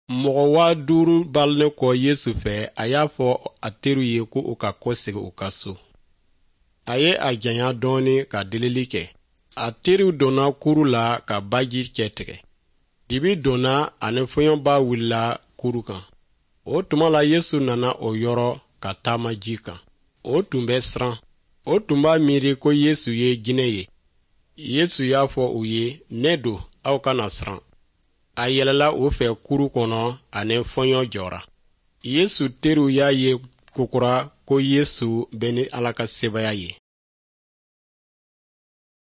Mɔgɔ 5,000 balne kɔ Yesu fɛ a y'a fɔ a teriw ye ko u ka kɔsegi u ka so. A ye a janya dɔɔni ka delili kɛ. A teriw donna kuru la ka baji cɛ tigɛ. Dibi donna ani fɔɲɔba wulila kuru kan. O tuma la Yesu nana o yɔrɔ ka taama ji kan. O tun bɛ siran. O tun b'a miiri ko Yesu ye jinɛ ye. Yesu y'a fɔ u ye, ne don, aw kana siran. A yɛlɛla o fɛ kuru kɔnɔ ani fɔɲɔ jɔra. Yesu teriw y'a ye kokura ko Yesu bɛ ni Ala ka sebaya ye.